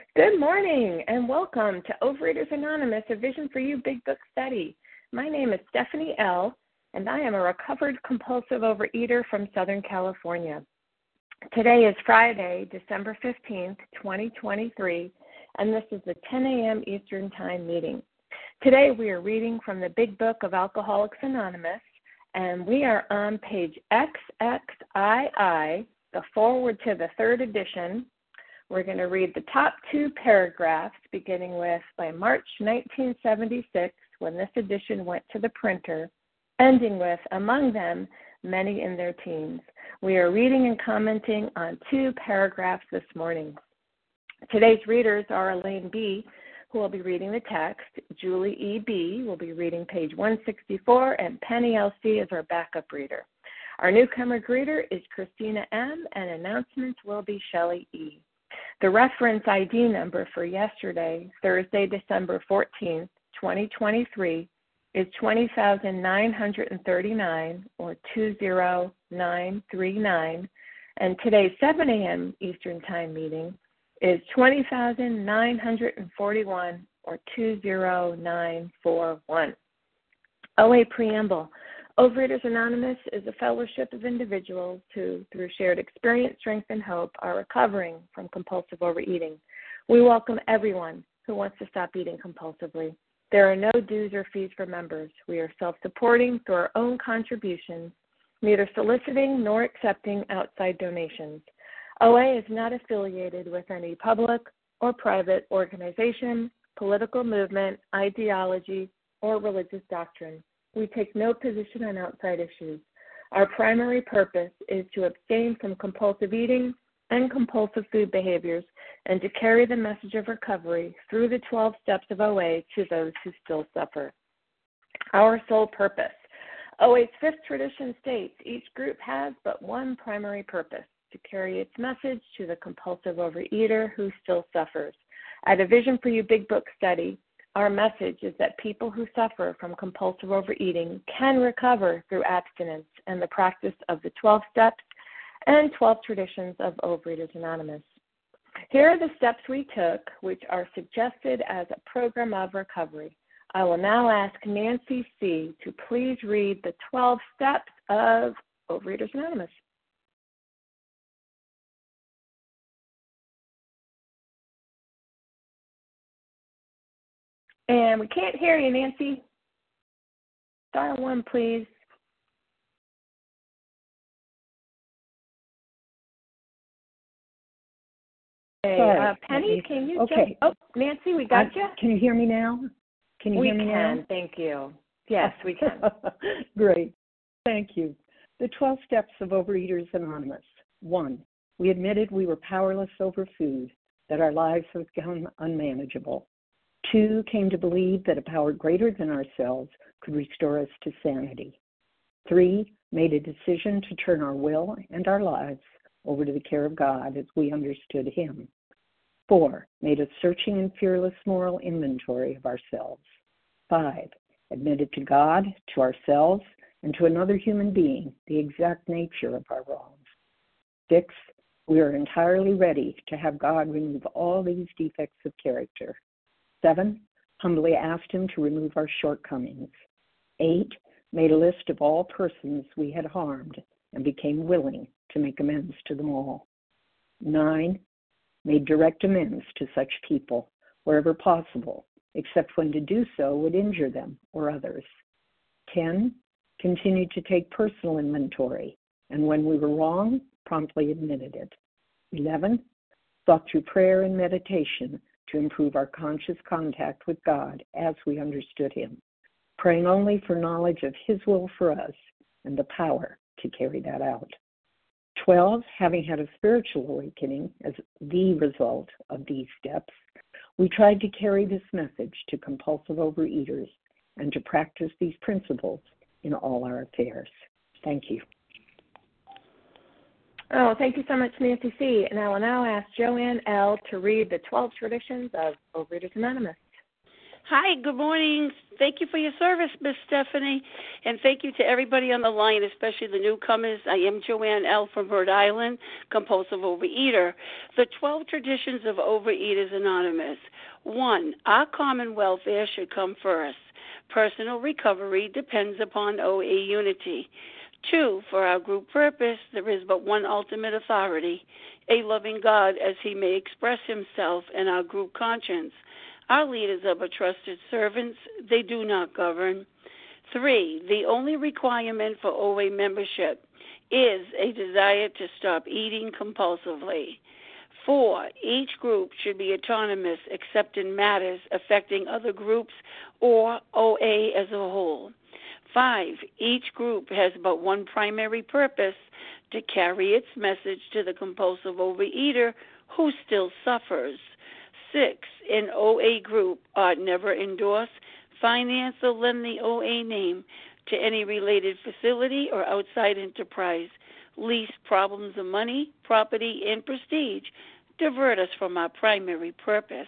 Good morning and welcome to Overeaters Anonymous, a Vision for You Big Book Study. My name is Stephanie L., and I am a recovered compulsive overeater from Southern California. Today is Friday, December 15th, 2023, and this is the 10 a.m. Eastern Time meeting. Today we are reading from the Big Book of Alcoholics Anonymous, and we are on page XXII, the foreword to the third edition. We're going to read the top two paragraphs, beginning with by March 1976, when this edition went to the printer, ending with, among them, many in their teens. We are reading and commenting on two paragraphs this morning. Today's readers are Elaine B., who will be reading the text, Julie E. B. will be reading page 164, and Penny L.C. is our backup reader. Our newcomer greeter is Christina M., and announcements will be Shelley E. The reference ID number for yesterday, Thursday, December 14th, 2023, is 20,939, or 20939, and today's 7 a.m. Eastern Time meeting is 20,941, or 20941. OA Preamble. Overeaters Anonymous is a fellowship of individuals who, through shared experience, strength, and hope, are recovering from compulsive overeating. We welcome everyone who wants to stop eating compulsively. There are no dues or fees for members. We are self-supporting through our own contributions, neither soliciting nor accepting outside donations. OA is not affiliated with any public or private organization, political movement, ideology, or religious doctrine. We take no position on outside issues. Our primary purpose is to abstain from compulsive eating and compulsive food behaviors and to carry the message of recovery through the 12 steps of OA to those who still suffer. Our sole purpose. OA's fifth tradition states each group has but one primary purpose, to carry its message to the compulsive overeater who still suffers. At a Vision for You Big Book study, our message is that people who suffer from compulsive overeating can recover through abstinence and the practice of the 12 steps and 12 traditions of Overeaters Anonymous. Here are the steps we took, which are suggested as a program of recovery. I will now ask Nancy C. to please read the 12 steps of Overeaters Anonymous. And we can't hear you, Nancy. Star one, please. Sorry. Penny, can you okay. Oh, Nancy, we got you? Can you hear me now? Can you hear me now? We can, thank you. Yes, we can. Great. Thank you. The 12 steps of Overeaters Anonymous. 1. We admitted we were powerless over food, that our lives had become unmanageable. 2, came to believe that a power greater than ourselves could restore us to sanity. 3, made a decision to turn our will and our lives over to the care of God as we understood Him. 4, made a searching and fearless moral inventory of ourselves. 5, admitted to God, to ourselves, and to another human being the exact nature of our wrongs. 6, we are entirely ready to have God remove all these defects of character. 7, humbly asked Him to remove our shortcomings. 8, made a list of all persons we had harmed and became willing to make amends to them all. 9, made direct amends to such people wherever possible, except when to do so would injure them or others. 10, continued to take personal inventory, and when we were wrong, promptly admitted it. 11, thought through prayer and meditation to improve our conscious contact with God as we understood Him, praying only for knowledge of His will for us and the power to carry that out. 12, having had a spiritual awakening as the result of these steps, we tried to carry this message to compulsive overeaters and to practice these principles in all our affairs. Thank you. Oh, thank you so much, Nancy C. And I will now ask Joanne L. to read the 12 traditions of Overeaters Anonymous. Hi, good morning. Thank you for your service, Miss Stephanie, and thank you to everybody on the line, especially the newcomers. I am Joanne L. from Rhode Island, compulsive overeater. The 12 traditions of Overeaters Anonymous. 1, our common welfare should come first. Personal recovery depends upon OA unity. 2, for our group purpose, there is but one ultimate authority, a loving God as he may express himself in our group conscience. Our leaders are but trusted servants. They do not govern. 3, the only requirement for OA membership is a desire to stop eating compulsively. 4, each group should be autonomous except in matters affecting other groups or OA as a whole. 5, each group has but one primary purpose, to carry its message to the compulsive overeater who still suffers. 6, an OA group ought never endorse, finance, or lend the OA name to any related facility or outside enterprise, lest problems of money, property, and prestige divert us from our primary purpose.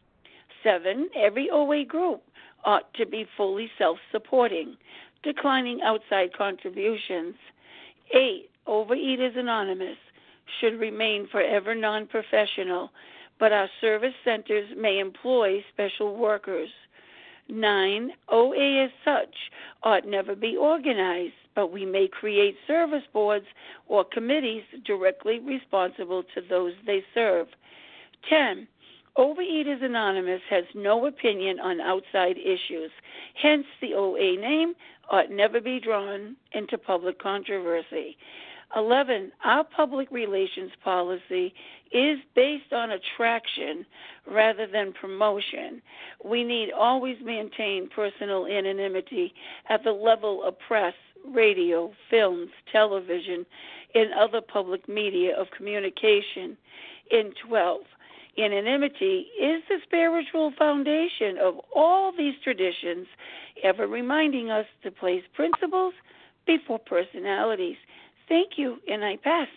7, every OA group ought to be fully self-supporting, declining outside contributions. 8, Overeaters Anonymous should remain forever non-professional, but our service centers may employ special workers. 9, OA as such ought never be organized, but we may create service boards or committees directly responsible to those they serve. 10, Overeaters Anonymous has no opinion on outside issues. Hence, the OA name ought never be drawn into public controversy. 11, our public relations policy is based on attraction rather than promotion. We need always maintain personal anonymity at the level of press, radio, films, television, and other public media of communication. In 12, anonymity is the spiritual foundation of all these traditions, ever reminding us to place principles before personalities. Thank you, and I pass.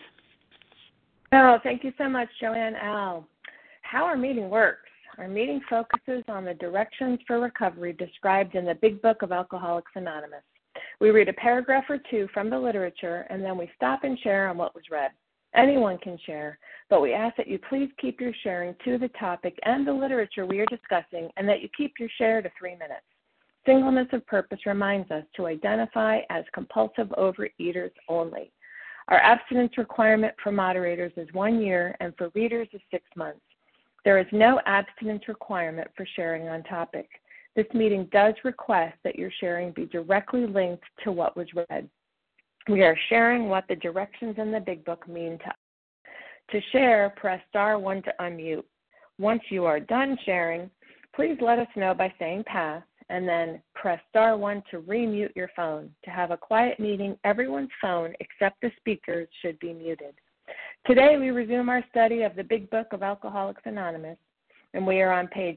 Oh, thank you so much, Joanne L. How our meeting works. Our meeting focuses on the directions for recovery described in the Big Book of Alcoholics Anonymous. We read a paragraph or two from the literature, and then we stop and share on what was read. Anyone can share, but we ask that you please keep your sharing to the topic and the literature we are discussing, and that you keep your share to 3 minutes. Singleness of purpose reminds us to identify as compulsive overeaters only. Our abstinence requirement for moderators is 1 year, and for readers is 6 months. There is no abstinence requirement for sharing on topic. This meeting does request that your sharing be directly linked to what was read. We are sharing what the directions in the Big Book mean to us. To share, press star 1 to unmute. Once you are done sharing, please let us know by saying pass, and then press star 1 to remute your phone. To have a quiet meeting, everyone's phone except the speakers should be muted. Today we resume our study of the Big Book of Alcoholics Anonymous, and we are on page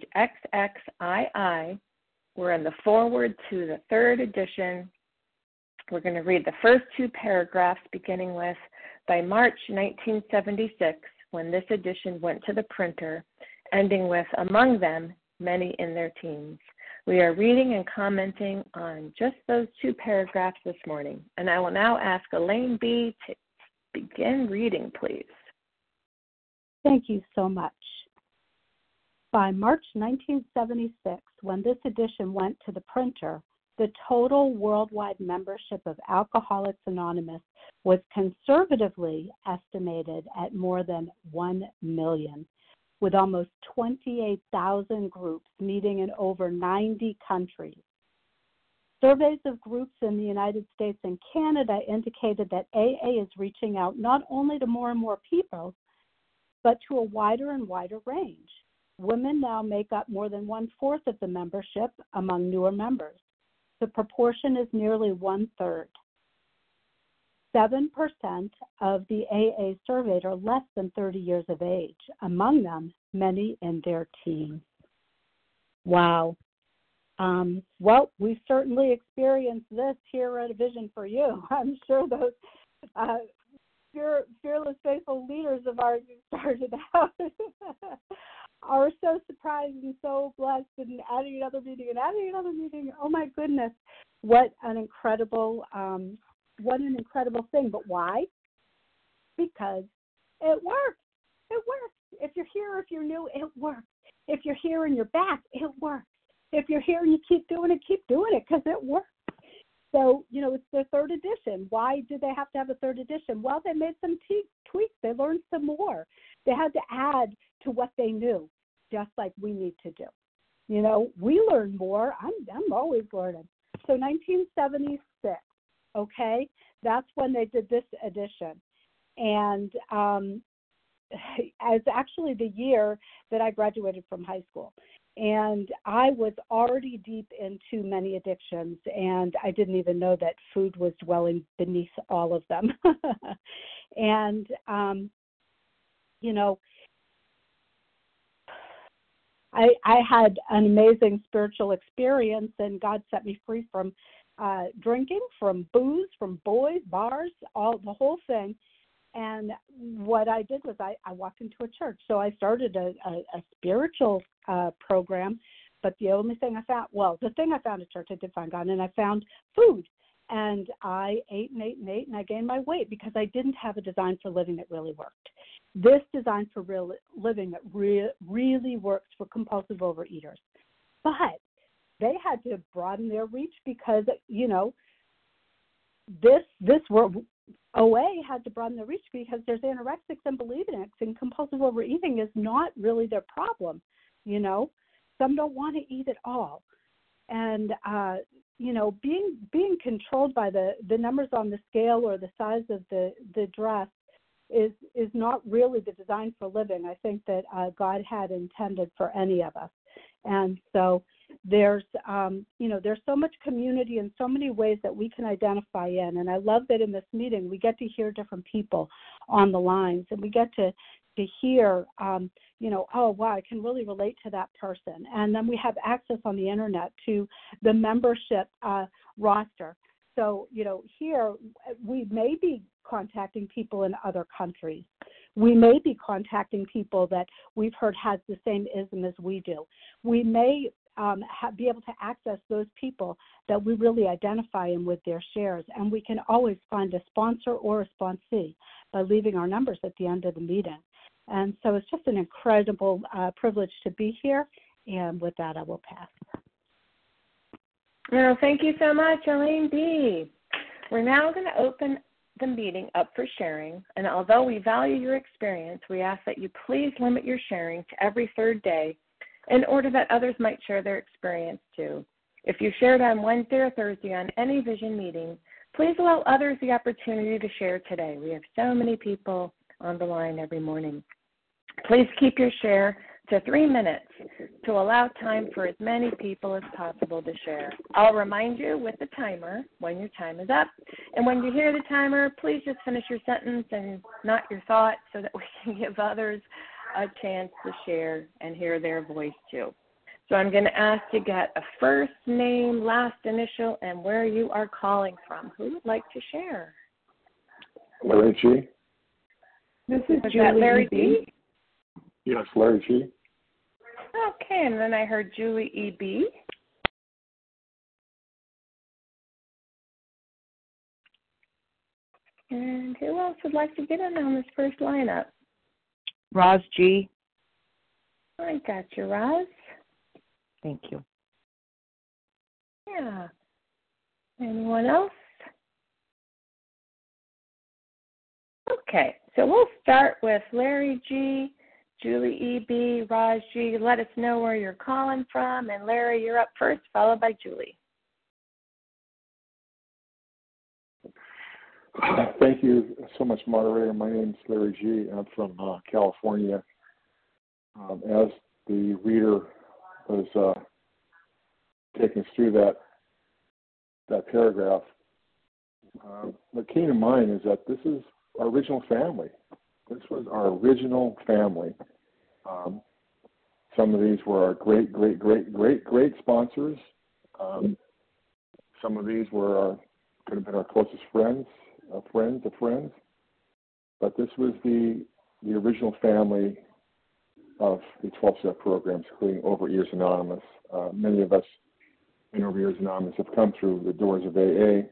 XXII. We're in the foreword to the 3rd edition. We're going to read the first 2 paragraphs, beginning with, by March 1976, when this edition went to the printer, ending with, among them, many in their teens. We are reading and commenting on just those 2 paragraphs this morning, and I will now ask Elaine B. to begin reading, please. Thank you so much. By March 1976, when this edition went to the printer, the total worldwide membership of Alcoholics Anonymous was conservatively estimated at more than 1 million, with almost 28,000 groups meeting in over 90 countries. Surveys of groups in the United States and Canada indicated that AA is reaching out not only to more and more people, but to a wider and wider range. Women now make up more than 1/4 of the membership among newer members. The proportion is nearly 1/3. 7% of the AA surveyed are less than 30 years of age, among them many in their teens. Wow. Well, we've certainly experienced this here at A Vision for You. I'm sure those fearless, faithful leaders of ours who started out are so surprised and so blessed and adding another meeting and adding another meeting. Oh my goodness, what an incredible thing. But why? Because it works. It works. If you're here, if you're new, it works. If you're here and you're back, it works. If you're here and you keep doing it because it works. So, it's their third edition. Why did they have to have a third edition? Well, they made some tweaks. They learned some more. They had to add to what they knew, just like we need to do. We learn more. I'm always learning. So 1976, okay, that's when they did this edition. And as actually the year that I graduated from high school. And I was already deep into many addictions, and I didn't even know that food was dwelling beneath all of them. And, I had an amazing spiritual experience, and God set me free from drinking, from booze, from boys, bars, the whole thing. And what I did was I walked into a church. So I started a spiritual program, but the only thing I found, the thing I found at church, I did find God, and I found food. And I ate and ate and ate, and I gained my weight because I didn't have a design for living that really worked. This design for real living that really works for compulsive overeaters. But they had to broaden their reach because, this world, OA had to broaden their reach because there's anorexics and bulimics, and compulsive overeating is not really their problem. Some don't want to eat at all. And, being controlled by the numbers on the scale or the size of the dress is not really the design for living I think that God had intended for any of us. And so there's so much community and so many ways that we can identify in. And I love that in this meeting we get to hear different people on the lines, and we get to hear, oh, wow, I can really relate to that person. And then we have access on the internet to the membership roster. So, here we may be contacting people in other countries. We may be contacting people that we've heard has the same ism as we do. We may be able to access those people that we really identify in with their shares. And we can always find a sponsor or a sponsee by leaving our numbers at the end of the meeting. And so it's just an incredible privilege to be here. And with that, I will pass. Well, thank you so much, Elaine B. We're now going to open the meeting up for sharing. And although we value your experience, we ask that you please limit your sharing to every third day in order that others might share their experience too. If you shared on Wednesday or Thursday on any vision meeting, please allow others the opportunity to share today. We have so many people on the line every morning. Please keep your share to 3 minutes to allow time for as many people as possible to share. I'll remind you with the timer when your time is up. And when you hear the timer, please just finish your sentence and not your thought so that we can give others a chance to share and hear their voice too. So I'm going to ask to get a first name, last initial, and where you are calling from. Who would like to share? Larry G. This is Julie Larry B. Yes, Larry G. Okay, and then I heard Julie E.B. And who else would like to get in on this first lineup? Roz G. I got you, Roz. Thank you. Yeah. Anyone else? Okay, so we'll start with Larry G., Julie E.B., Raj G. Let us know where you're calling from. And Larry, you're up first, followed by Julie. Thank you so much, moderator. My name is Larry G. I'm from California. As the reader was taking us through that paragraph, what came to mind is that this is our original family. This was our original family. Some of these were our great sponsors. Some of these were could have been our closest friends, friends of friends. But this was the original family of the 12-step programs, including Overeaters Anonymous. Many of us in Overeaters Anonymous have come through the doors of AA,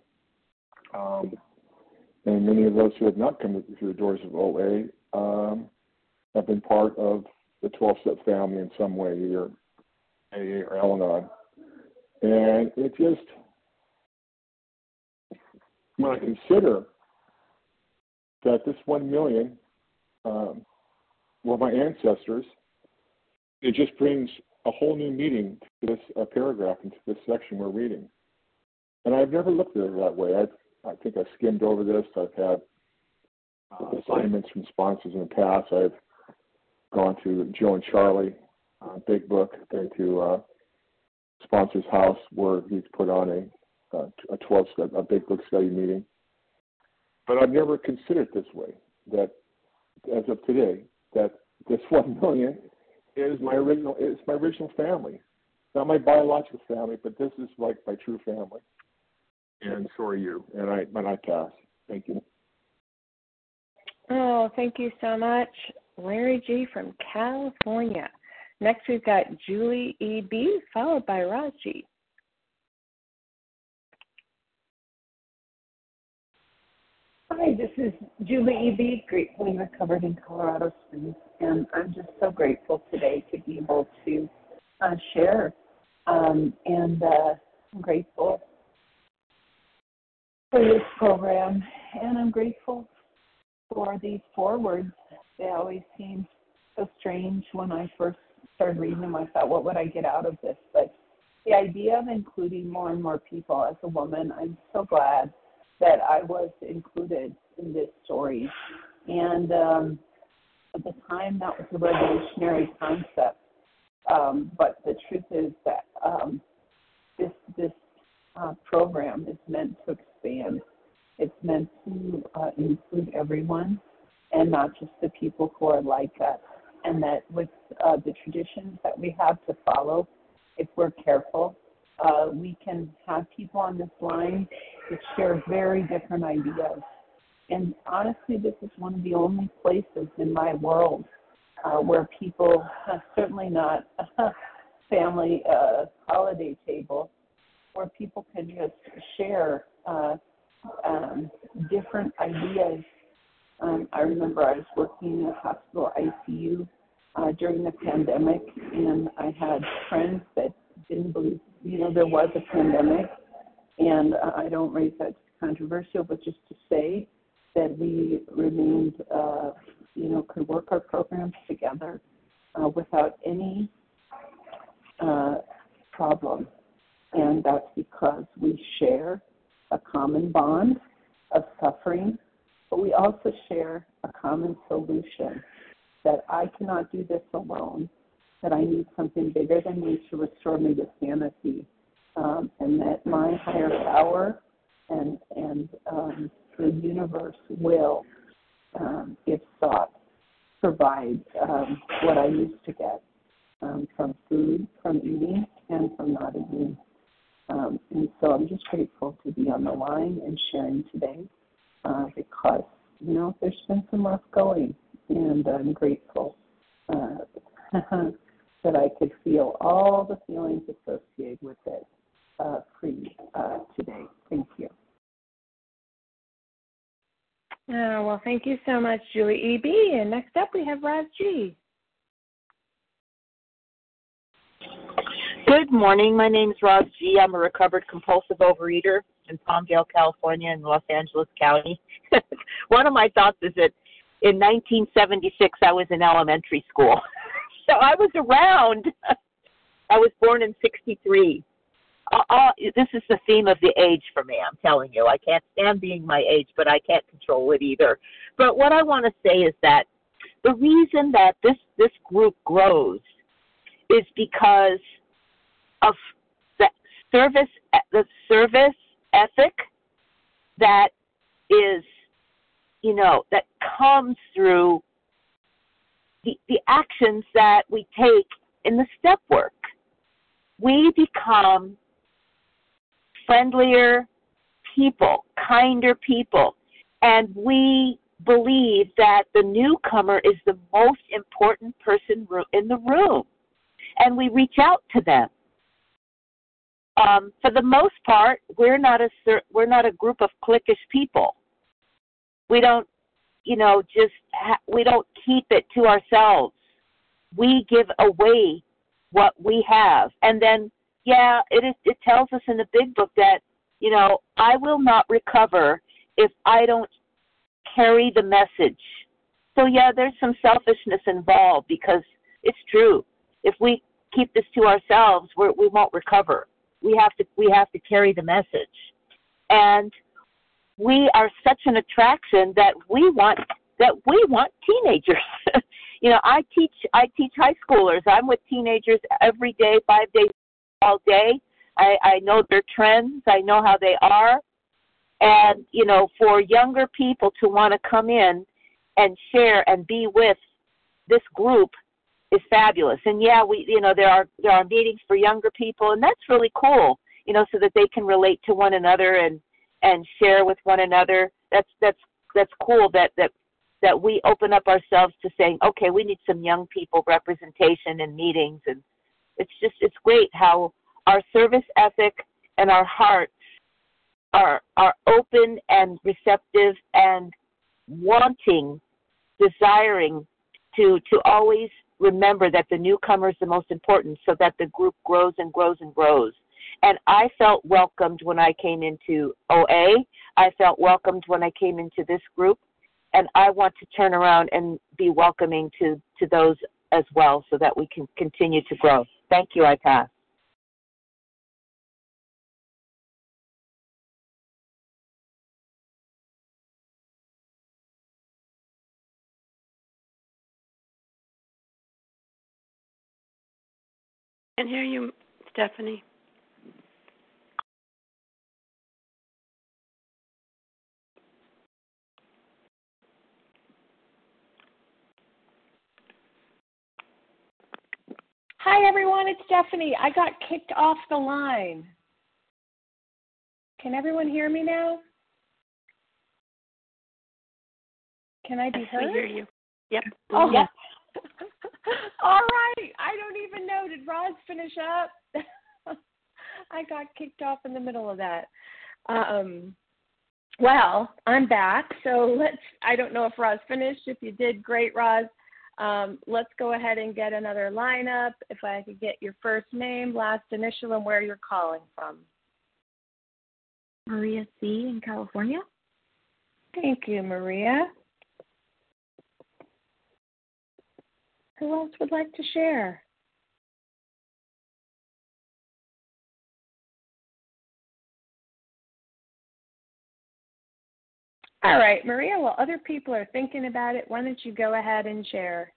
and many of those who have not come through the doors of OA have been part of the 12-step family in some way, either AA or Al-Anon. And it just, when I consider that this 1 million were my ancestors, it just brings a whole new meaning to this paragraph and to this section we're reading. And I've never looked at it that way. I think I've skimmed over this. I've had assignments from sponsors in the past. I've gone to Joe and Charlie, Big Book, been to sponsor's house where he's put on a 12-step, a Big Book study meeting. But I've never considered it this way, that as of today, that this 1 million is my original family. Not my biological family, but this is like my true family. And so are you. And I pass. Thank you. Oh, thank you so much, Larry G. from California. Next, we've got Julie E.B., followed by Roz G. Hi, this is Julie E.B., gratefully recovered in Colorado Springs, and I'm just so grateful today to be able to share, and I'm grateful for this program, and I'm grateful for these forewords. They always seem so strange. When I first started reading them, I thought, what would I get out of this? But the idea of including more and more people, as a woman, I'm so glad that I was included in this story. And at the time, that was a revolutionary concept. But the truth is that this program is meant to expand. It's meant to include everyone and not just the people who are like us. And that with the traditions that we have to follow, if we're careful, we can have people on this line that share very different ideas. And honestly, this is one of the only places in my world where people, certainly not a family holiday table, where people can just share different ideas. I remember I was working in a hospital ICU during the pandemic, and I had friends that didn't believe, there was a pandemic. And I don't raise that as controversial, but just to say that we remained, could work our programs together without any problem. And that's because we share a common bond of suffering, but we also share a common solution, that I cannot do this alone, that I need something bigger than me to restore me to sanity, and that my higher power and the universe will, if sought, provide what I used to get from food, from eating, and from not eating. And so I'm just grateful to be on the line and sharing today because, there's been some rough going, and I'm grateful that I could feel all the feelings associated with it free today. Thank you. Well, thank you so much, Julie E.B. And next up, we have Roz G. Good morning. My name is Roz G. I'm a recovered compulsive overeater in Palmdale, California, in Los Angeles County. One of my thoughts is that in 1976, I was in elementary school. So I was around. I was born in 1963. This is the theme of the age for me, I'm telling you. I can't stand being my age, but I can't control it either. But what I want to say is that the reason that this group grows is because of the service ethic that is, that comes through the actions that we take in the step work. We become friendlier people, kinder people, and we believe that the newcomer is the most important person in the room, and we reach out to them. For the most part, we're not a group of cliquish people. We don't, we don't keep it to ourselves. We give away what we have, and then it tells us in the Big Book that I will not recover if I don't carry the message. So there's some selfishness involved, because it's true. If we keep this to ourselves, we won't recover. We have to carry the message, and we are such an attraction that we want teenagers. I teach high schoolers. I'm with teenagers every day, 5 days all day. I know their trends. I know how they are. And, for younger people to want to come in and share and be with this group is fabulous. And there are meetings for younger people, and that's really cool, so that they can relate to one another and share with one another. That's cool that we open up ourselves to saying, okay, we need some young people representation in meetings. And it's great how our service ethic and our hearts are open and receptive and wanting, desiring to always remember that the newcomer is the most important, so that the group grows and grows and grows. And I felt welcomed when I came into OA. I felt welcomed when I came into this group. And I want to turn around and be welcoming to those as well, so that we can continue to grow. Thank you. I pass. Can't hear you, Stephanie. Hi, everyone. It's Stephanie. I got kicked off the line. Can everyone hear me now? Can I be heard? We hear you. Yep. Oh, yep. All right. I don't even know. Did Roz finish up? I got kicked off in the middle of that. Well, I'm back. So I don't know if Roz finished. If you did, great, Roz. Let's go ahead and get another lineup. If I could get your first name, last initial, and where you're calling from. Maria C. in California. Thank you, Maria. Who else would like to share? All right, Maria, while other people are thinking about it, why don't you go ahead and share?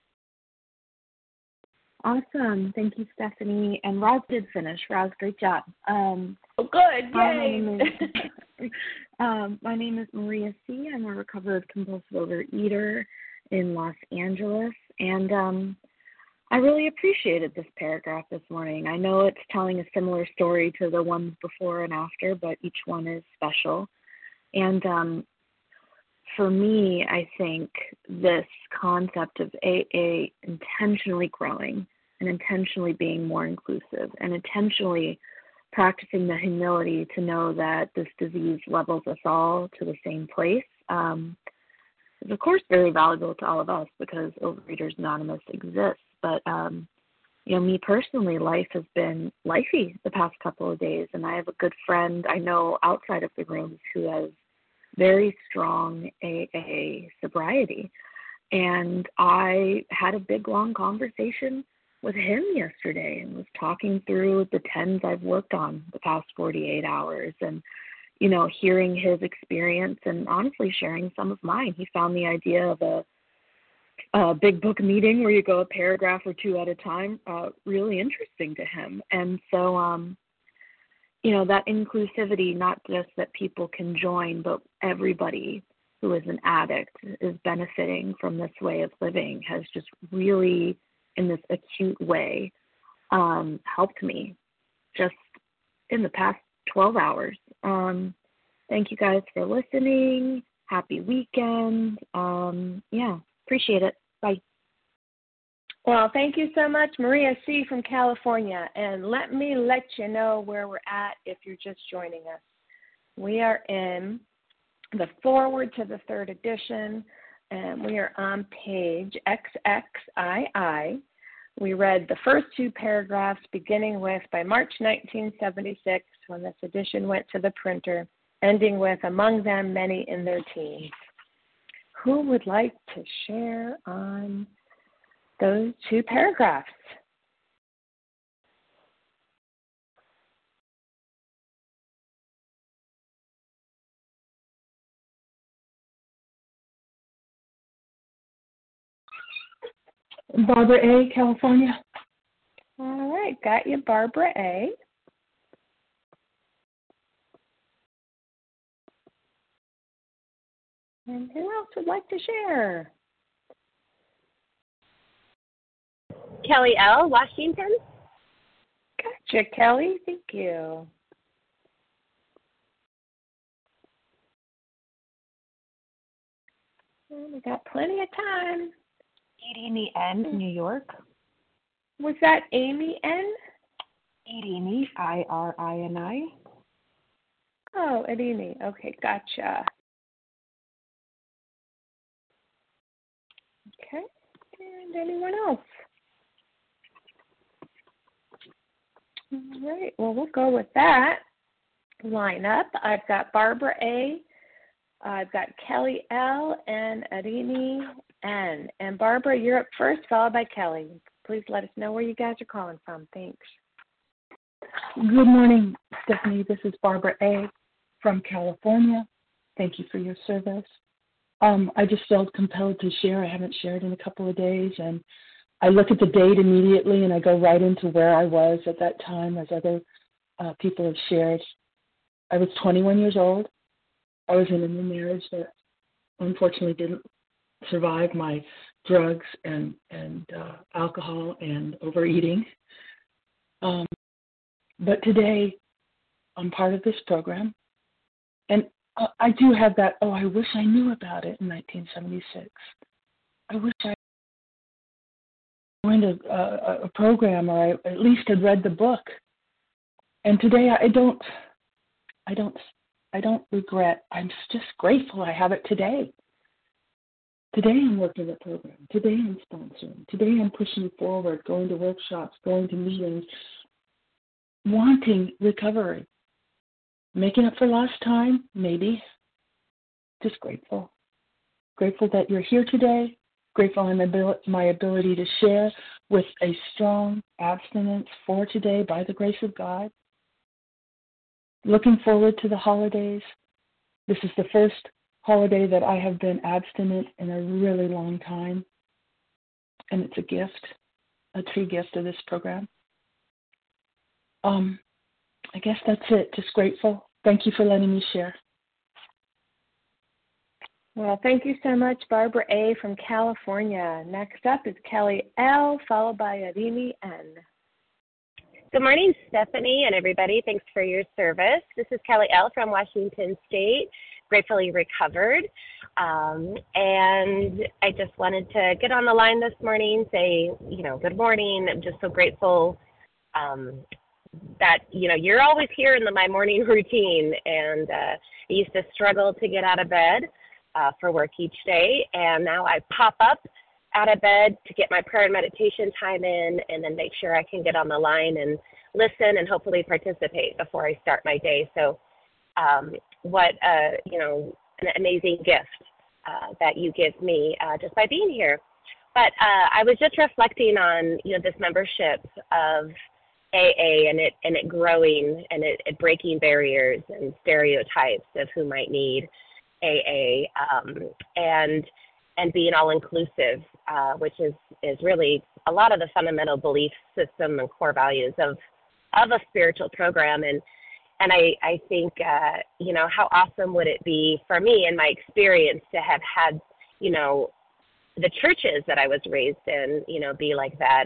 Awesome. Thank you, Stephanie. And Roz did finish. Roz, great job. Good. Yay. My name is Maria C. I'm a recovered compulsive overeater in Los Angeles. And I really appreciated this paragraph this morning. I know it's telling a similar story to the ones before and after, but each one is special. And for me, I think this concept of AA intentionally growing and intentionally being more inclusive and intentionally practicing the humility to know that this disease levels us all to the same place is, of course, very valuable to all of us because Overeaters Anonymous exists. But, me personally, life has been lifey the past couple of days, and I have a good friend I know outside of the rooms who has very strong AA sobriety. And I had a big, long conversation with him yesterday and was talking through the 10s I've worked on the past 48 hours and, hearing his experience and honestly sharing some of mine. He found the idea of a big book meeting where you go a paragraph or two at a time really interesting to him. And so, that inclusivity, not just that people can join, but everybody who is an addict is benefiting from this way of living has just really, in this acute way, helped me just in the past 12 hours. Thank you guys for listening. happy weekend. Yeah, appreciate it. Bye. Well, thank you so much, Maria C. from California. And let me let you know where we're at if you're just joining us. We are in the foreword to the third edition, and we are on page XXII. We read the first two paragraphs beginning with by March 1976 when this edition went to the printer, ending with among them many in their teens. Who would like to share on those two paragraphs? Barbara A., California. All right, got you, Barbara A. And who else would like to share? Kelly L., Washington. Gotcha, Kelly. Thank you. And we got plenty of time. Edie N., New York. Was that Amy N? Edie, I-R-I-N-I. Oh, Edini. Okay, gotcha. Okay, and anyone else? All right, well, we'll go with that lineup. I've got Barbara A., I've got Kelly L., and Edini N. And Barbara, you're up first, followed by Kelly. Please let us know where you guys are calling from. Thanks. Good morning, Stephanie. This is Barbara A. from California. Thank you for your service. I just felt compelled to share. I haven't shared in a couple of days, and I look at the date immediately, and I go right into where I was at that time, as other people have shared. I was 21 years old. I was in a new marriage that unfortunately didn't survive my drugs and alcohol and overeating. But today, I'm part of this program, and I do have that, I wish I knew about it in 1976. I wish I joined a program, or I at least had read the book. And today I don't regret. I'm just grateful I have it today. Today I'm working the program. Today I'm sponsoring. Today I'm pushing forward, going to workshops, going to meetings, wanting recovery. Making up for lost time, maybe. Just grateful. Grateful that you're here today. Grateful in my ability to share with a strong abstinence for today by the grace of God. Looking forward to the holidays. This is the first holiday that I have been abstinent in a really long time. And it's a gift, a true gift of this program. I guess that's it. Just grateful. Thank you for letting me share. Well, thank you so much, Barbara A. from California. Next up is Kelly L., followed by Adini N. Good morning, Stephanie and everybody. Thanks for your service. This is Kelly L. from Washington State, gratefully recovered. And I just wanted to get on the line this morning, say, good morning. I'm just so grateful that, you're always here in my morning routine. And I used to struggle to get out of bed for work each day. And now I pop up out of bed to get my prayer and meditation time in, and then make sure I can get on the line and listen and hopefully participate before I start my day. So what, an amazing gift that you give me just by being here. But I was just reflecting on, this membership of AA and it growing and it breaking barriers and stereotypes of who might need AA and being all inclusive, which is really a lot of the fundamental belief system and core values of a spiritual program. And I think, how awesome would it be for me in my experience to have had, the churches that I was raised in, be like that.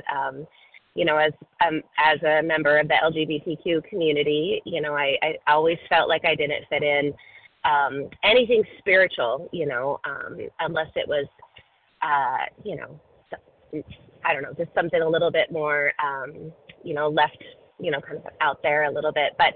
As a member of the LGBTQ community, I always felt like I didn't fit in anything spiritual, unless it was, I don't know, just something a little bit more, left, kind of out there a little bit. But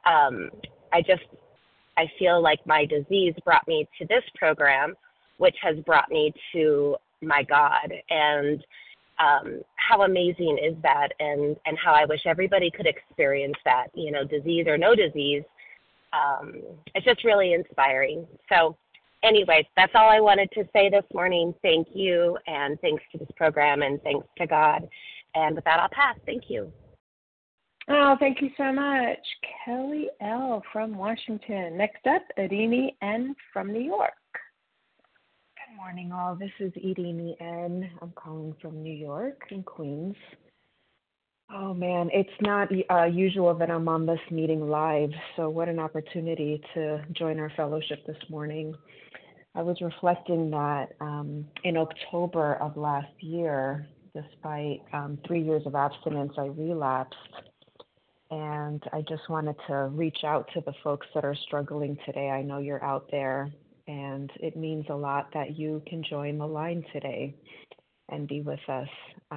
I feel like my disease brought me to this program, which has brought me to my God. And how amazing is that? And how I wish everybody could experience that, disease or no disease. It's just really inspiring. So anyways, that's all I wanted to say this morning. Thank you, and thanks to this program, and thanks to God. And with that, I'll pass. Thank you. Oh, thank you so much. Kelly L. from Washington. Next up, Adini N. from New York. Good morning, all. This is Edie N. I'm calling from New York in Queens. Oh, man, it's not usual that I'm on this meeting live, so what an opportunity to join our fellowship this morning. I was reflecting that in October of last year, despite 3 years of abstinence, I relapsed. And I just wanted to reach out to the folks that are struggling today. I know you're out there, and it means a lot that you can join the line today and be with us.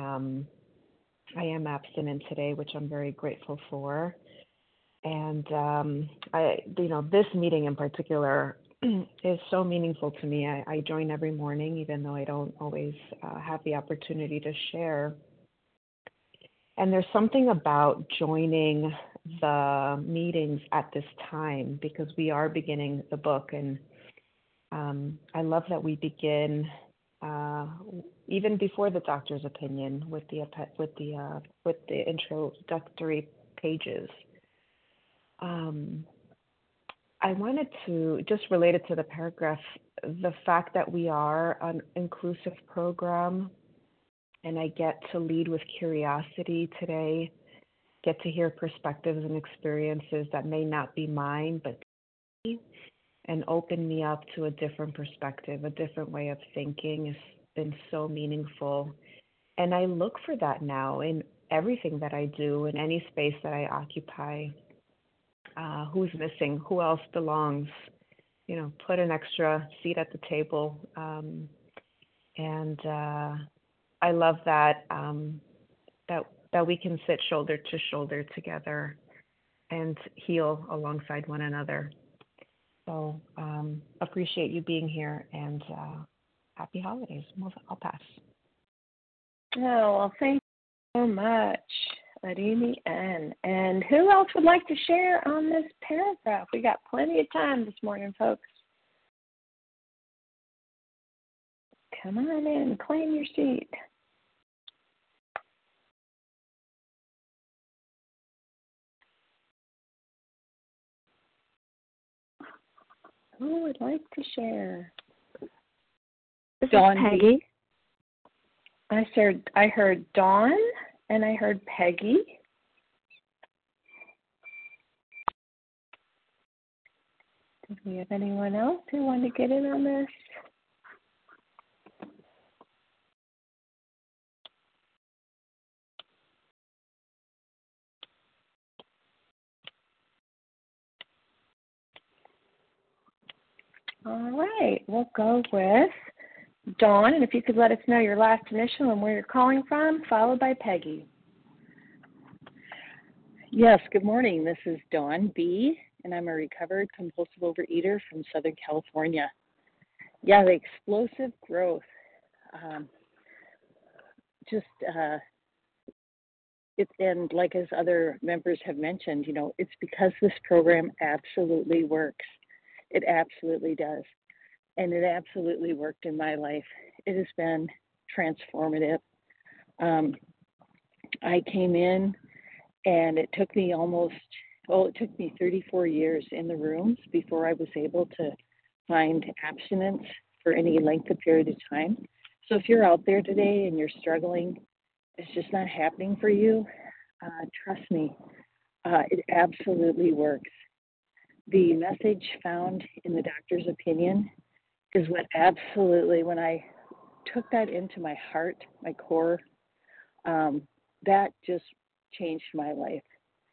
I am abstinent today, which I'm very grateful for. And, this meeting in particular is so meaningful to me. I join every morning, even though I don't always have the opportunity to share. And there's something about joining the meetings at this time, because we are beginning the book. And I love that we begin even before the doctor's opinion with the introductory pages. I wanted to just relate it to the paragraph, the fact that we are an inclusive program, and I get to lead with curiosity today, get to hear perspectives and experiences that may not be mine, but and open me up to a different perspective, a different way of thinking has been so meaningful. And I look for that now in everything that I do, in any space that I occupy. Who's missing? Who else belongs? Put an extra seat at the table. And I love that that we can sit shoulder to shoulder together and heal alongside one another. So appreciate you being here, and happy holidays. I'll pass. Oh, well, thank you so much, Adini N. And who else would like to share on this paragraph? We got plenty of time this morning, folks. Come on in, claim your seat. Who would like to share? This Dawn is Peggy. I heard Dawn, and I heard Peggy. Did we have anyone else who wanted to get in on this? All right, we'll go with Dawn, and if you could let us know your last initial and where you're calling from, followed by Peggy. Yes, good morning. This is Dawn B., and I'm a recovered compulsive overeater from Southern California. Yeah, the explosive growth. And like as other members have mentioned, it's because this program absolutely works. It absolutely does. And it absolutely worked in my life. It has been transformative. I came in, and it took me it took me 34 years in the rooms before I was able to find abstinence for any length of period of time. So if you're out there today and you're struggling, it's just not happening for you, trust me, it absolutely works. The message found in the doctor's opinion is what absolutely, when I took that into my heart, my core, that just changed my life.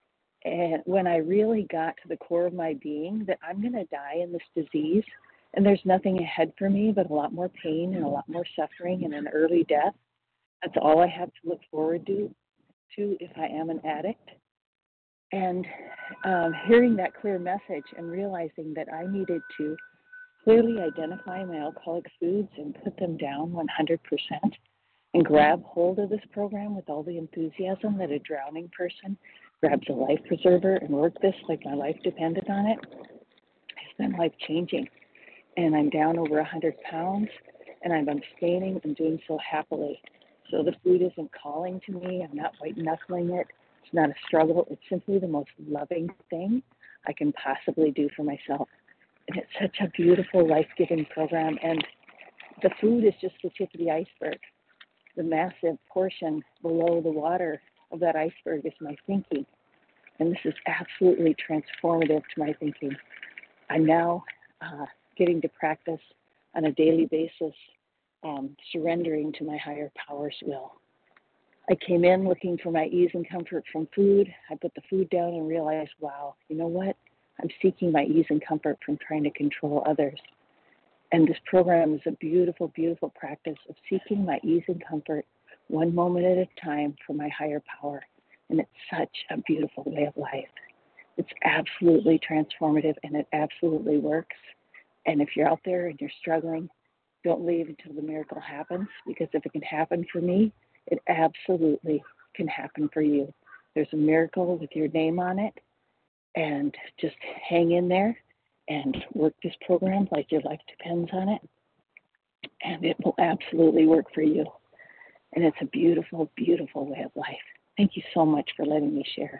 And when I really got to the core of my being that I'm going to die in this disease and there's nothing ahead for me but a lot more pain and a lot more suffering and an early death, that's all I have to look forward to if I am an addict. And hearing that clear message and realizing that I needed to clearly identify my alcoholic foods and put them down 100% and grab hold of this program with all the enthusiasm that a drowning person grabs a life preserver and work this like my life depended on it, it's been life-changing. And I'm down over 100 pounds, and I'm abstaining and doing so happily. So the food isn't calling to me. I'm not white-knuckling it. It's not a struggle. It's simply the most loving thing I can possibly do for myself. And it's such a beautiful, life-giving program. And the food is just the tip of the iceberg. The massive portion below the water of that iceberg is my thinking. And this is absolutely transformative to my thinking. I'm now getting to practice on a daily basis, surrendering to my higher power's will. I came in looking for my ease and comfort from food. I put the food down and realized, wow, you know what? I'm seeking my ease and comfort from trying to control others. And this program is a beautiful, beautiful practice of seeking my ease and comfort one moment at a time for my higher power. And it's such a beautiful way of life. It's absolutely transformative, and it absolutely works. And if you're out there and you're struggling, don't leave until the miracle happens, because if it can happen for me, it absolutely can happen for you. There's a miracle with your name on it, and just hang in there and work this program like your life depends on it, and it will absolutely work for you. And it's a beautiful, beautiful way of life. Thank you so much for letting me share.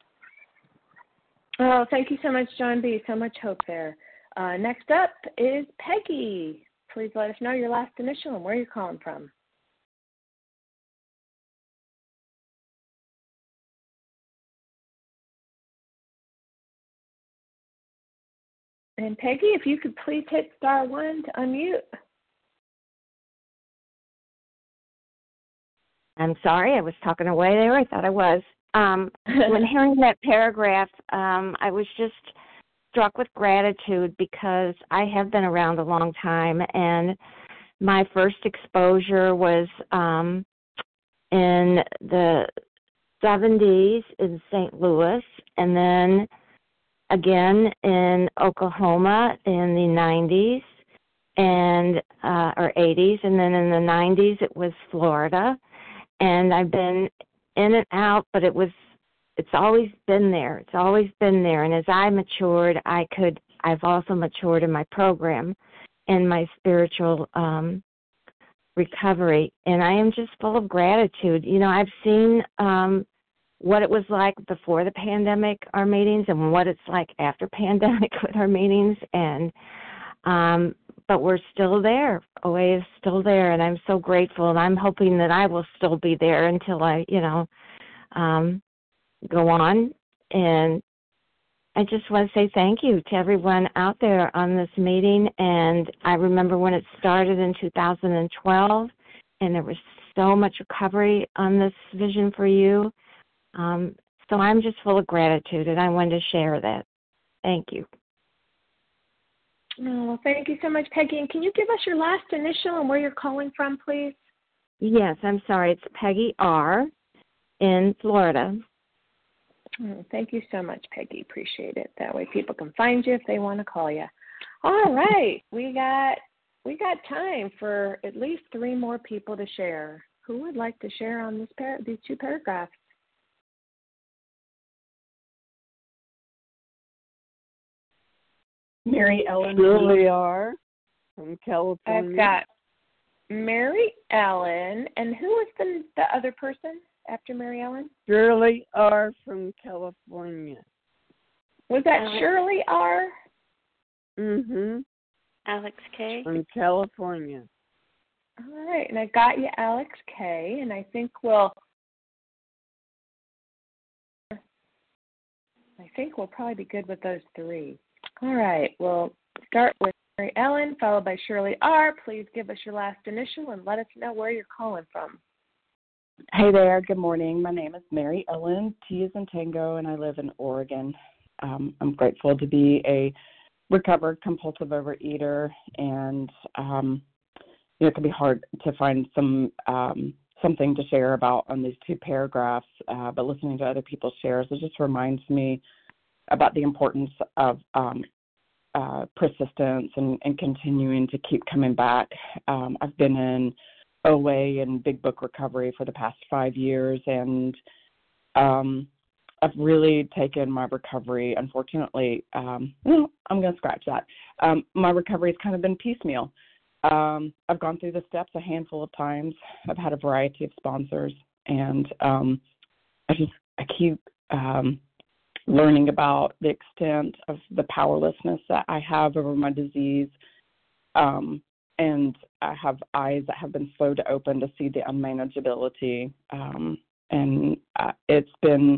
Oh, thank you so much, John B. So much hope there. Next up is Peggy. Please let us know your last initial and where you're calling from. And Peggy, if you could please hit *1 to unmute. I'm sorry, I was talking away there. I thought I was. When hearing that paragraph, I was just struck with gratitude because I have been around a long time, and my first exposure was in the 70s in St. Louis, and then again in Oklahoma in the 90s and or 80s, and then in the 90s it was Florida. And I've been in and out, but it's always been there. It's always been there. And as I matured, I've also matured in my program and my spiritual recovery. And I am just full of gratitude. You know, I've seen what it was like before the pandemic, our meetings, and what it's like after pandemic with our meetings. And but we're still there. OA is still there, and I'm so grateful, and I'm hoping that I will still be there until I, go on. And I just want to say thank you to everyone out there on this meeting. And I remember when it started in 2012, and there was so much recovery on this vision for you. So I'm just full of gratitude, and I wanted to share that. Thank you. Oh, thank you so much, Peggy. And can you give us your last initial and where you're calling from, please? Yes, I'm sorry. It's Peggy R. in Florida. Oh, thank you so much, Peggy. Appreciate it. That way people can find you if they want to call you. All right. We got time for at least 3 more people to share. Who would like to share on these 2 paragraphs? Mary Ellen Shirley R. from California. I've got Mary Ellen, and who was the other person after Mary Ellen? Shirley R. from California. Was that Shirley R? Mm-hmm. Alex K. From California. All right, and I got you, Alex K. And I think we'll probably be good with those 3. All right, we'll start with Mary Ellen, followed by Shirley R. Please give us your last initial and let us know where you're calling from. Hey there. Good morning. My name is Mary Ellen, T as in Tango, and I live in Oregon. I'm grateful to be a recovered compulsive overeater, and it can be hard to find something to share about on these two paragraphs, but listening to other people's shares, it just reminds me about the importance of persistence and continuing to keep coming back. I've been in OA and Big Book recovery for the past 5 years, and I've really taken my recovery, unfortunately, I'm going to scratch that. My recovery has kind of been piecemeal. I've gone through the steps a handful of times. I've had a variety of sponsors, and I keep learning about the extent of the powerlessness that I have over my disease. And I have eyes that have been slow to open to see the unmanageability. And it's been,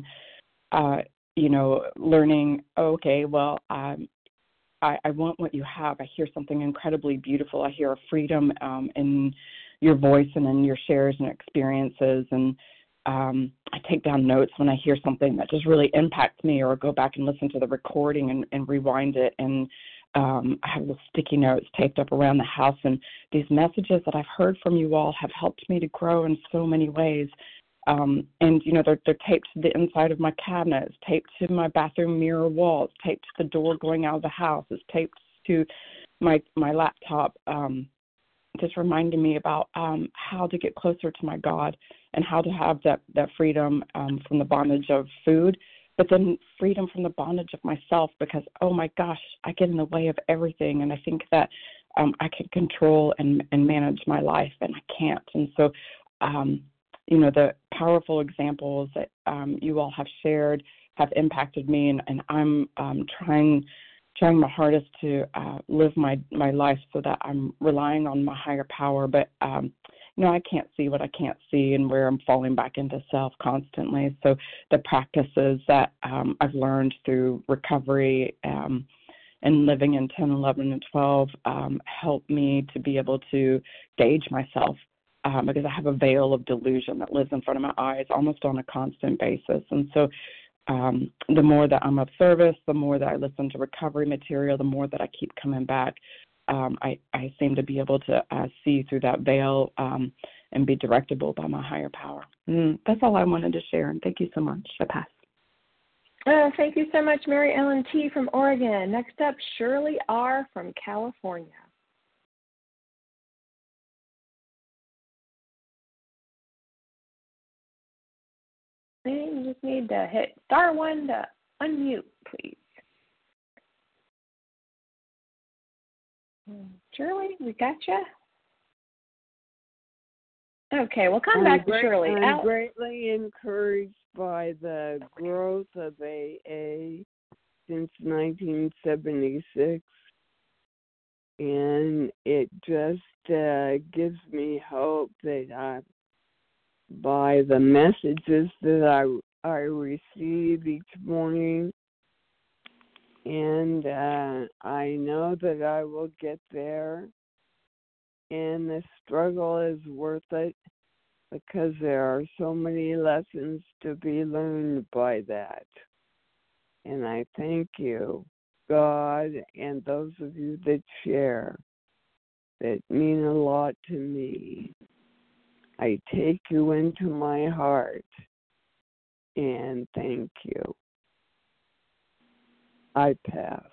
learning, okay, well, I want what you have. I hear something incredibly beautiful. I hear a freedom in your voice and in your shares and experiences. And I take down notes when I hear something that just really impacts me, or go back and listen to the recording and rewind it. And I have the sticky notes taped up around the house, and these messages that I've heard from you all have helped me to grow in so many ways. And, they're taped to the inside of my cabinet. It's taped to my bathroom mirror wall. It's taped to the door going out of the house. It's taped to my laptop, just reminding me about how to get closer to my God and how to have that freedom from the bondage of food, but then freedom from the bondage of myself, because, oh my gosh, I get in the way of everything, and I think that I can control and manage my life, and I can't. And so, the powerful examples that you all have shared have impacted me, and I'm trying my hardest to live my life so that I'm relying on my higher power, but I can't see what I can't see, and where I'm falling back into self constantly. So the practices that I've learned through recovery and living in 10, 11, and 12 help me to be able to gauge myself, because I have a veil of delusion that lives in front of my eyes almost on a constant basis. And so the more that I'm of service, the more that I listen to recovery material, the more that I keep coming back, I seem to be able to see through that veil and be directable by my higher power. That's all I wanted to share, and thank you so much. I pass. Thank you so much, Mary Ellen T. from Oregon. Next up, Shirley R. from California. And you just need to hit *1 to unmute, please. Shirley, we got you. Okay, we'll come back to Shirley. I'm greatly encouraged by the growth of AA since 1976, and it just gives me hope that by the messages that I receive each morning, and I know that I will get there, and the struggle is worth it, because there are so many lessons to be learned by that. And I thank you, God, and those of you that share, that mean a lot to me. I take you into my heart, and thank you. I pass.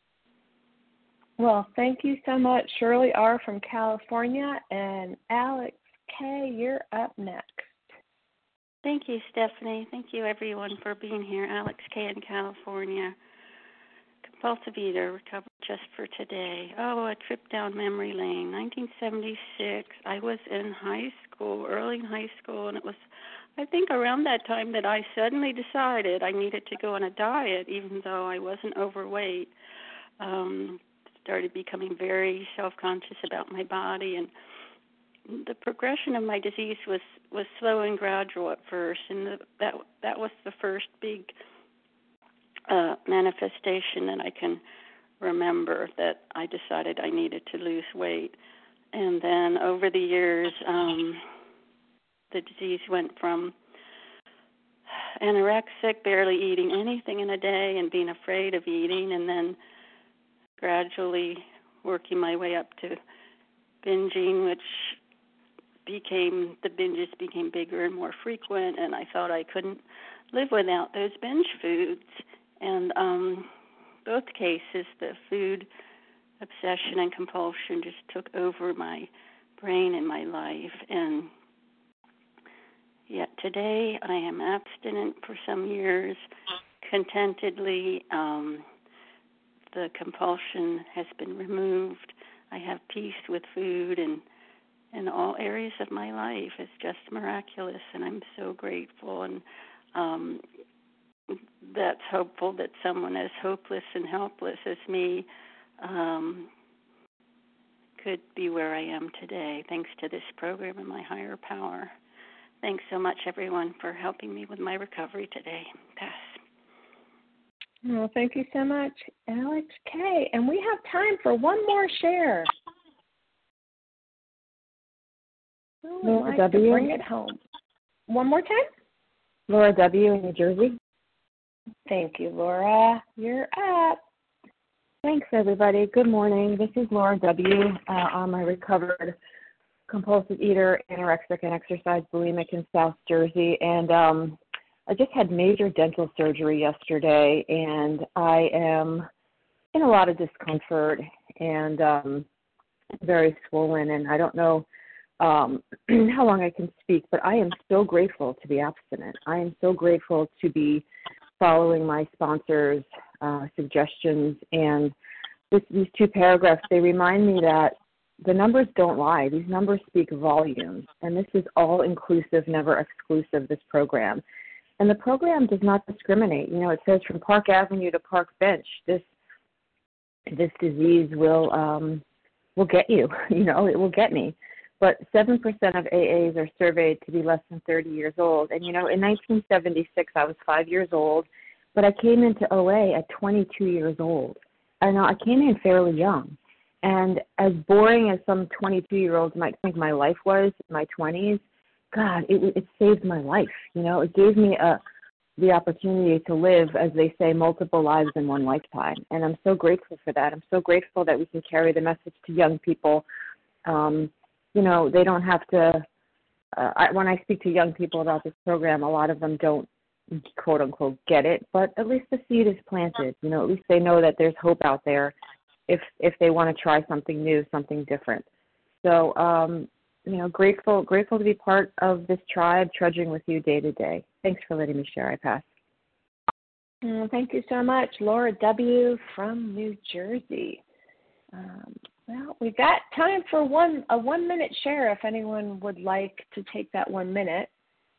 Well, thank you so much, Shirley R. from California, and Alex K., you're up next. Thank you, Stephanie. Thank you, everyone, for being here. Alex K. in California. Compulsive eater, recovered just for today. Oh, a trip down memory lane. 1976. I was in high school, early in high school, and it was, I think, around that time that I suddenly decided I needed to go on a diet, even though I wasn't overweight. Started becoming very self-conscious about my body, and the progression of my disease was slow and gradual at first, and that was the first big manifestation that I can remember, that I decided I needed to lose weight. And then over the years, the disease went from anorexic, barely eating anything in a day and being afraid of eating, and then gradually working my way up to binging, which the binges became bigger and more frequent, and I thought I couldn't live without those binge foods. And both cases, the food obsession and compulsion just took over my brain and my life. And yet today I am abstinent for some years, contentedly. The compulsion has been removed. I have peace with food and in all areas of my life. It's just miraculous, and I'm so grateful. And that's hopeful that someone as hopeless and helpless as me could be where I am today, thanks to this program and my higher power. Thanks so much, everyone, for helping me with my recovery today. Pass. Well, thank you so much, Alex K. And we have time for one more share. Who would like to bring it home? One more time? Laura W. in New Jersey. Thank you, Laura. You're up. Thanks, everybody. Good morning. This is Laura W. I'm a recovered compulsive eater, anorexic, and exercise bulimic in South Jersey. And I just had major dental surgery yesterday, and I am in a lot of discomfort and very swollen, and I don't know how long I can speak, but I am so grateful to be abstinent. I am so grateful to be following my sponsors' suggestions, and these two paragraphs, they remind me that the numbers don't lie. These numbers speak volumes, and this is all inclusive, never exclusive, this program. And the program does not discriminate. You know, it says from Park Avenue to Park Bench, this disease will get you. You know, it will get me. But 7% of AAs are surveyed to be less than 30 years old. And, you know, in 1976, I was 5 years old, but I came into OA at 22 years old. I know I came in fairly young. And as boring as some 22-year-olds might think my life was in my 20s, God, it saved my life. You know, it gave me the opportunity to live, as they say, multiple lives in one lifetime. And I'm so grateful for that. I'm so grateful that we can carry the message to young people. You know, they don't have to, when I speak to young people about this program, a lot of them don't, quote unquote, get it, but at least the seed is planted. You know, at least they know that there's hope out there if they want to try something new, something different. So, you know, grateful to be part of this tribe, trudging with you day to day. Thanks for letting me share. I pass. Thank you so much, Laura W. from New Jersey. Well, we've got time for a 1-minute share if anyone would like to take that 1 minute.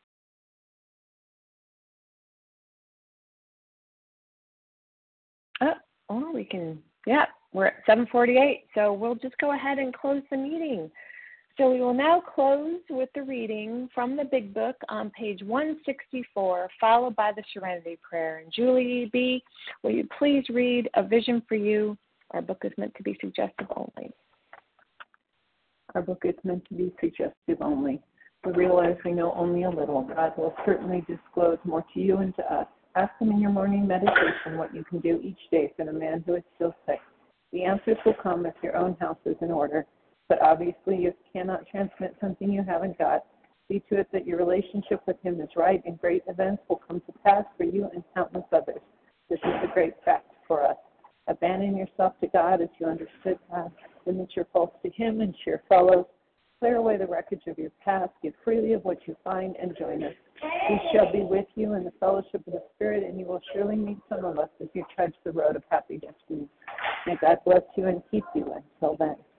Oh, we can, yeah, we're at 7:48, so we'll just go ahead and close the meeting. So we will now close with the reading from the Big Book on page 164, followed by the Serenity Prayer. And Julie B., will you please read A Vision for You? Our book is meant to be suggestive only. Our book is meant to be suggestive only. We realize we know only a little. God will certainly disclose more to you and to us. Ask him in your morning meditation what you can do each day for the man who is still sick. The answers will come if your own house is in order. But obviously you cannot transmit something you haven't got. See to it that your relationship with him is right, and great events will come to pass for you and countless others. This is a great fact for us. Abandon yourself to God as you understood God. Submit your pulse to him and cheer follows. Clear away the wreckage of your past. Give freely of what you find and join us. We shall be with you in the fellowship of the Spirit, and you will surely meet some of us as you trudge the road of happy destiny. May God bless you and keep you until then.